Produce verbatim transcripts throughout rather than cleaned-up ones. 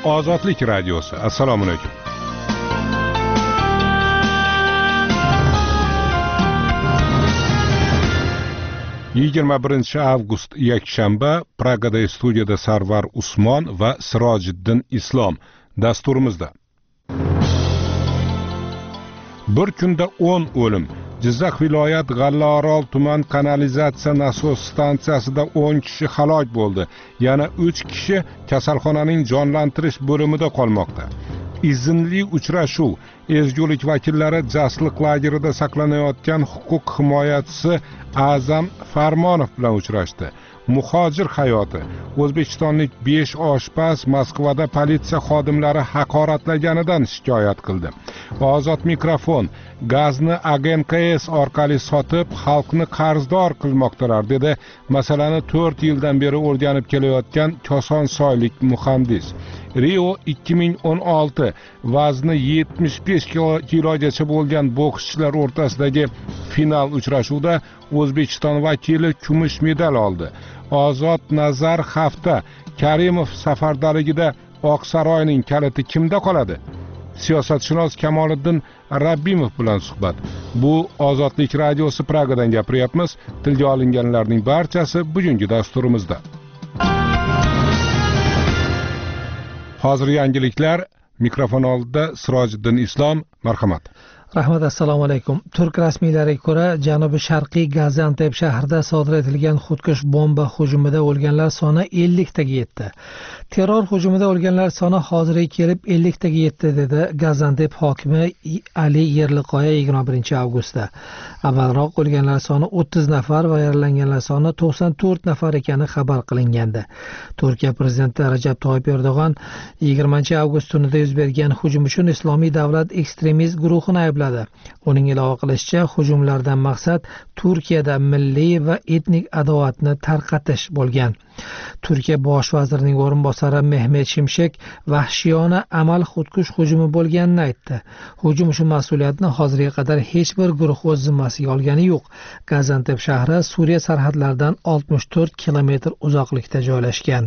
Ozodlik radiosi. Assalomu alaykum. yigirma birinchi avgust yakshanba, Pragada studiyada Sarvar Usmon va Sirojiddin Islom dasturimizda. Bir kunda o'n o'lim. Jizzax viloyat G'allaorol tuman kanalizatsiya nasos stansiyasida o'n kishi halok bo'ldi. Yana uch kishi kasalxonaning jonlantirish bo'limida qolmoqda. Izinli uchrashuv. Ezgulik vakillari Jasliq lagerida saqlanayotgan huquq himoyachisi A'zam Farmonov bilan uchrashdi. Muhojir hayoti. O'zbekistonlik besh oshpaz Moskvada politsiya xodimlari haqoratlaganidan shikoyat qildi. Ozod mikrofon. Gazni A G N K S orqali sotib, xalqni qarzdor qilmoqdalar, dedi masalani to'rt yildan beri o'rganib kelayotgan kosonsoylik muhandis. Rio ikki ming o'n olti vazni yetmish besh kilogacha bo'lgan bokschilar o'rtasidagi final uchrashuvida O'zbekiston vakili kumush medal oldi. Ozod Nazar hafta. Karimov safardaligida Oqsaroyning kaliti kimda qoladi? Siyosatshunos Kamoliddin Rabbimov bilan suhbat. Bu Ozodlik radiosi, Pragadan gapiryapmiz. Tilga olinganlarning barchasi bugungi dasturimizda. Hozir yangiliklar. Mikrofon oldida Sirojiddin Islom, marhamat. Rahmat, assalomu alaykum. Turk rasmiylariga ko'ra, janubi sharqiy Gaziantep shahrida sodir etilgan xudkush bomba hujumida o'lganlar soni ellik taga yetdi. Terror hujumida o'lganlar soni hozirga kelib ellik taga yetdi, dedi Gaziantep hokimi Ali Yerliqoya yigirma birinchi avgustda. Avvalroq o'lganlar soni o'ttiz nafar va yaralanganlar soni to'qson to'rt nafar ekani xabar qilingandi. Turkiya prezidenti Rajab Toyyib Erdo'g'an yigirmanchi avgust tunida yuz bergan hujum uchun Islomiy davlat ekstremist guruhini aybladi. Uning ilova qilishicha, hujumlardan maqsad Turkiyada milliy va etnik adovatni tarqatish bo'lgan. Turkiya bosh vazirining o'rinbosari Mehmet Shimshek vahshiyona amal xudkush hujumi bo'lganini aytdi. Hujum uchun mas'uliyatni hozirga qadar hech bir guruh o'z zimmasiga olgani yo'q. Gaziantep shahri Suriya sarhadlaridan oltmish to'rt kilometr uzoqlikda joylashgan.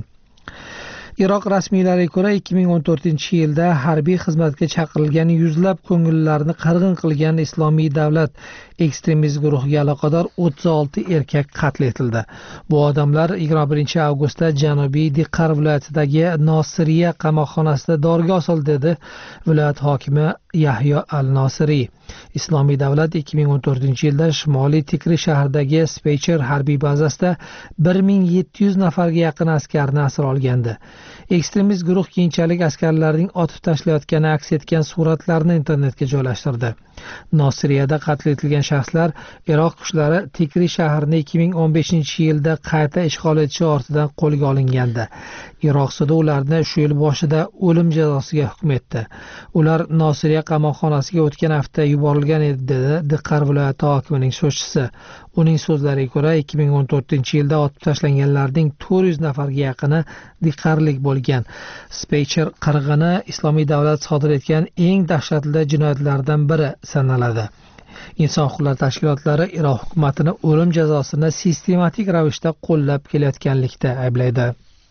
Iroq rasmiylariga ko'ra, ikki ming o'n to'rtinchi yilda harbiy xizmatga chaqirilgan yuzlab ko'ngillarni qirg'in qilgan Islomiy davlat ekstremist guruhiga aloqador o'ttiz olti erkak qatl etildi. Bu odamlar yigirma birinchi avgustda Janubiy Diqqar viloyatidagi Nosiriya qamoqxonasida dorga osildi, dedi viloyat hokimi Yahyo al-Nosiriy. Islomiy davlat ikki ming o'n to'rtinchi yilda Shimoliy Tikri shahridagi Speycher harbiy bazasida bir ming yetti yuz nafarga yaqin askarni asir olgandi. Ekstremist guruh keyinchalik askarlarning otib tashlayotgani aks etgan suratlarni internetga joylashtirdi. Nosiriyada qatl etilgan shaxslar Iroq kuchlari Tikri shahrini ikki ming o'n beshinchi yilda qayta ishg'ol etishi ortidan qo'lga olingandi. Iroq sudi ularni shu yil boshida o'lim jazosiga hukm etdi. Ular Nosiriya qamoqxonasiga o'tgan hafta yuborilgan edi, dedi Diqqar viloyati hokimining so'zchisi. Uning so'zlariga ko'ra, ikki ming o'n to'rtinchi yilda otib tashlanganlarning to'rt yuz nafarga yaqini diqqarlik bo'lgan. Speycher qirg'ini Islomiy davlat sodir etgan eng dahshatli jinoyatlardan biri sanaladi. Inson huquqlari tashkilotlari Iroq hukumatini o'lim jazosini sistematik ravishda qo'llab kelayotganlikda ayblaydi.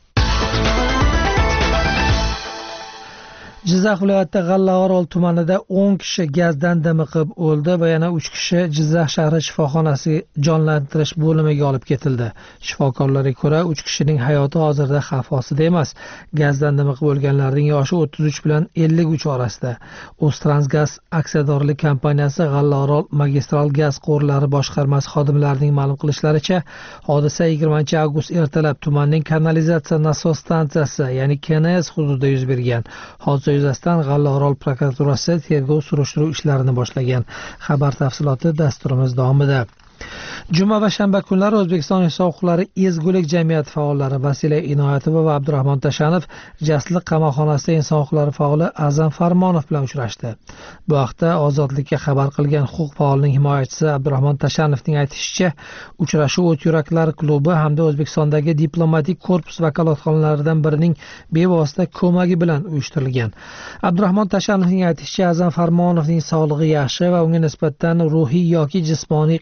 Jizzax viloyati G'allaorol tumanida o'n kishi gazdan dimiqib o'ldi va yana uch kishi Jizzax shahri shifoxonasi jonlantirish bo'limiga olib ketildi. Shifokorlarga ko'ra, uch kishining hayoti hozirda xavf ostida emas. Gazdan dimiqib o'lganlarning yoshi o'ttiz uch bilan ellik uch orasida. O'ztransgaz aksiyadorlik kompaniyasi G'allaorol magistral gaz quvurlari boshqarmasi xodimlarining ma'lum qilishlaricha, hodisa yigirmanchi avgust ertalab tumanning kanalizatsiya nasos stansiyasi, ya'ni K N S hududida yuz bergan. Hodisa yuzasidan G'allaorol prokuraturasi tergov surishtiruv ishlarini boshlagan. Xabar tafsiloti dasturimiz davomida. Juma va shanba kunlari O'zbekiston inson huquqlari ezgulik jamiyati faollari Vasila Inoyatova va Abdurahmon Tashanov Jasliq qamoqxonasida inson huquqlari faoli A'zam Farmonov bilan uchrashdi. Bu haqda Ozodlikka xabar qilgan huquq faolining himoyachisi Abdurahmon Tashanovning aytishicha, uchrashuv O't yuraklar klubi hamda O'zbekistondagi diplomatik korpus vakolatxonalaridan birining bevosita ko'magi bilan uyushtirilgan. Abdurahmon Tashanovning aytishicha, A'zam Farmonovning sog'lig'i yaxshi va unga nisbatan ruhiy yoki jismoniy qiynoqlik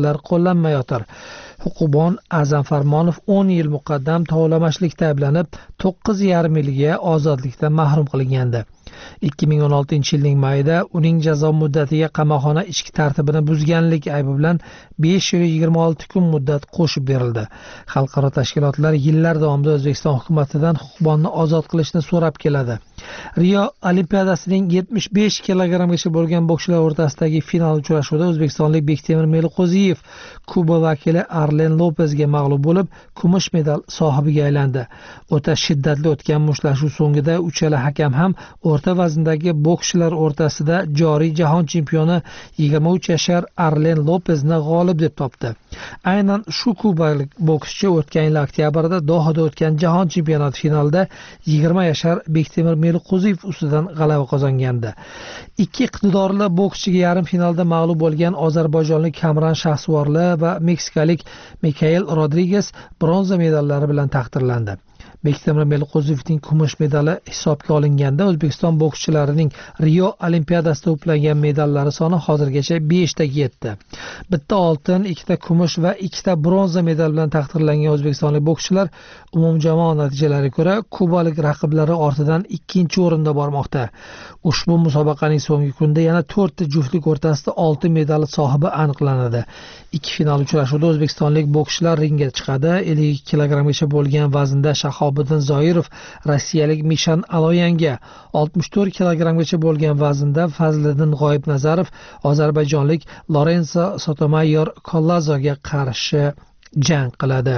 huquqlar qo'llanmayotir. Huquqbon A'zam Farmonov o'n yil muqaddam tovlamashlikda ayblanib, to'qqiz yarim yilga ozodlikdan mahrum qilingandi. ikki ming o'n oltinchi yilning mayida uning jazo muddatiga qamoqxona ichki tartibini buzganlik aybi bilan besh yil yigirma olti kun muddat qo'shib berildi. Xalqaro tashkilotlar yillar davomida O'zbekiston hukumatidan huquqbonni ozod qilishni so'rab keladi. Rio Olimpiadasining yetmish besh kilogrammgacha bo'lgan bokschilar o'rtasidagi final uchrashuvida o'zbekistonlik Bektemir Meliqo'ziyev Kuba vakili Arlen Lopesga mag'lub bo'lib, kumush medal sohibiga aylandi. O'ta shiddatli o'tgan mushtlashuv so'ngida uchala hakam ham o'rta vazndagi bokschilar o'rtasida joriy jahon chempioni yigirma uch yashar Arlen Lopesni g'olib deb topdi. Aynan shu kubalik bokschi o'tgan yil oktyabrda Dohada o'tgan jahon chempionati finalida yigirma yashar Bektemir Meliqo'ziyev ustidan g'alaba qozongandi. Ikki iqtidorli bokschiga yarim finalda mag'lub bo'lgan ozarbayjonlik Kamran Shahsuvorli va meksikalik Mikael Rodriges bronza medallari bilan taqdirlandi. Bektemir Meliqo'ziyevning kumush medali hisobga olinganda O'zbekiston bokschilarining Rio Olimpiadasida to'plangan medallari soni hozirgacha besh taga yetdi. Bitta oltin, ikkita kumush va ikkita bronza medal bilan taqdirlangan o'zbekistonlik bokschilar umumjamoa natijalariga ko'ra kubalik raqiblari ortidan ikkinchi o'rinda bormoqda. Ushbu musobaqaning so'nggi kunida yana to'rtta juftlik o'rtasida oltin medali sohibi aniqlanadi. Ikki final uchrashuvida o'zbekistonlik bokschilar ringga chiqadi. ellik ikki kilogrammgacha bo'lgan vaznda Shahobiddin Zoirov rossiyalik Mishan Aloyanga, oltmish to'rt kilogrammgacha bo'lgan vaznda Fazliddin G'oibnazarov ozarbayjonlik Lorenzo Sotomayor Kollazoga qarshi jang qiladi.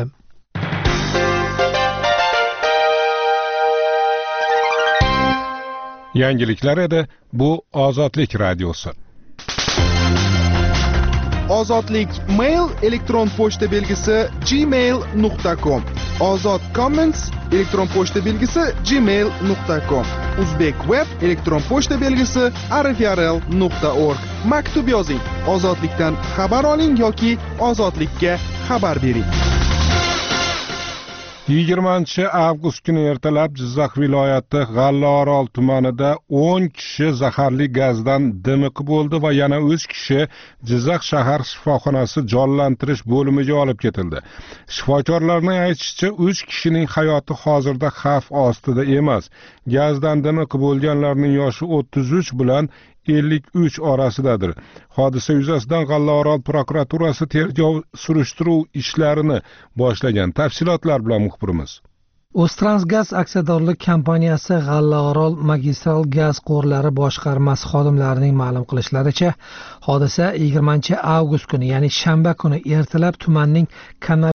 Yangiliklar edi, bu Ozodlik radiosi. Ozodlik mail elektron pochta belgisi gmail nuqta com. Ozod comments elektron pochta belgisi gmail nuqta com. Uzbek web elektron pochta belgisi arifrl nuqta org. Maktub yozing, ozodlikdan xabar oling yoki ozodlikka xabar bering. yigirmanchi avgust kuni ertalab Jizzax viloyati G'allaorol tumanida o'n kishi zaharli gazdan dimiqib bo'ldi va yana uch kishi Jizzax shahar shifoxonasi jonlantirish bo'limiga olib ketildi. Shifokorlarning aytishicha, uch kishining hayoti hozirda xavf ostida emas. Gazdan dimiqib bo'lganlarning yoshi o'ttiz uch bilan ellik uch orasidadir. Hodisa yuzasidan G'allaorol prokuraturasi tergov surishtiruv ishlarini boshlagan. Tafsilotlar bilan muxbirimiz. O'ztransgaz aksiyadorlik kompaniyasi G'allaorol magistral gaz quvurlari boshqarmasi xodimlarining ma'lum qilishlaricha, hodisa yigirmanchi avgust kuni, ya'ni shanba kuni ertalab tumanning kanal